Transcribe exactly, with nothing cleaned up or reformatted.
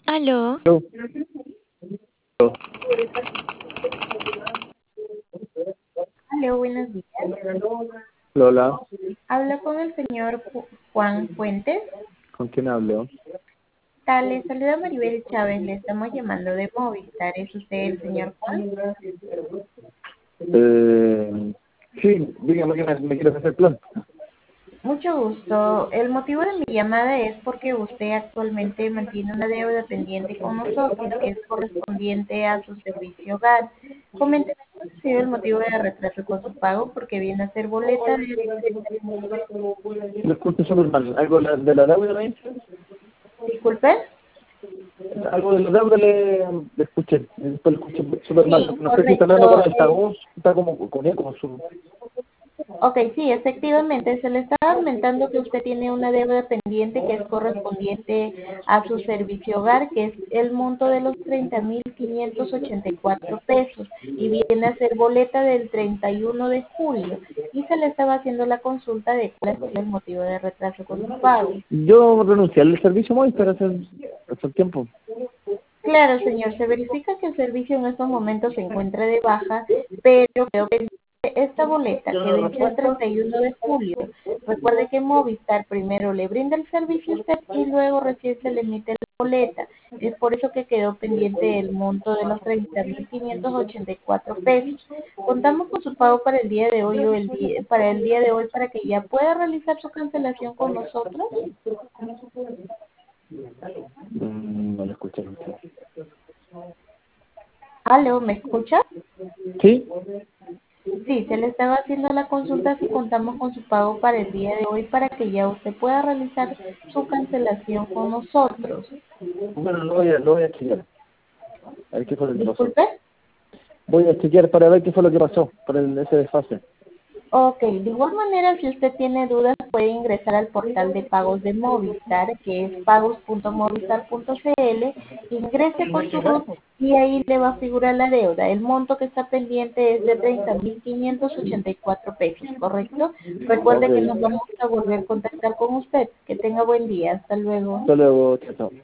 Aló, Aló, aló. Hola, buenos días. Lola, Hablo con el señor Ju- Juan Fuentes. ¿con quién hablo? Tal, le saluda Maribel Chávez, le estamos llamando de Movistar. ¿Es usted el señor Juan? Eh, sí, dígame que me, me quieres hacer plan. Mucho gusto. El motivo de mi llamada es porque usted actualmente mantiene una deuda pendiente con nosotros que es correspondiente a su servicio hogar. Coménteme cuál ha sido el motivo de retraso con su pago porque viene a ser boleta de... Lo escucho súper mal. ¿Algo de la, de la deuda me dice? Disculpe. Algo de la deuda le, le escuché. Después lo escuché súper mal. Sí, No sé si está hablando con correcto. Eh, altavoz, está como con eco. Su... Ok, sí, efectivamente, se le está aumentando que usted tiene una deuda pendiente que es correspondiente a su servicio hogar, que es el monto de los treinta mil quinientos ochenta y cuatro pesos y viene a ser boleta del treinta y uno de julio. Y se le estaba haciendo la consulta de cuál es el motivo de retraso con su pago. Yo renuncié al servicio móvil para hacer, hace tiempo. Claro, señor, se verifica que el servicio en estos momentos se encuentra de baja, pero creo que esta boleta que venció el treinta y uno de julio, recuerde que Movistar primero le brinda el servicio a usted y luego recién se le emite la boleta. Es por eso que quedó pendiente el monto de los treinta mil quinientos ochenta y cuatro pesos. Contamos con su pago para el día de hoy o el día, para el día de hoy para que ya pueda realizar su cancelación con nosotros. Mm, no lo escuché. Aló, ¿me escucha? ¿Sí? Sí, se le estaba haciendo la consulta si contamos con su pago para el día de hoy para que ya usted pueda realizar su cancelación con nosotros. Bueno, lo voy a, lo voy a chequear. A ver qué fue lo que pasó. Disculpe. Voy a chequear para ver qué fue lo que pasó por el, ese desfase. Ok, de igual manera, si usted tiene dudas, puede ingresar al portal de pagos de Movistar, que es pagos punto movistar punto cl, ingrese con su RUT y ahí le va a figurar la deuda. El monto que está pendiente es de treinta mil quinientos ochenta y cuatro pesos, ¿correcto? Ok. Recuerde que nos vamos a volver a contactar con usted. Que tenga buen día. Hasta luego. Hasta luego, chao, chao.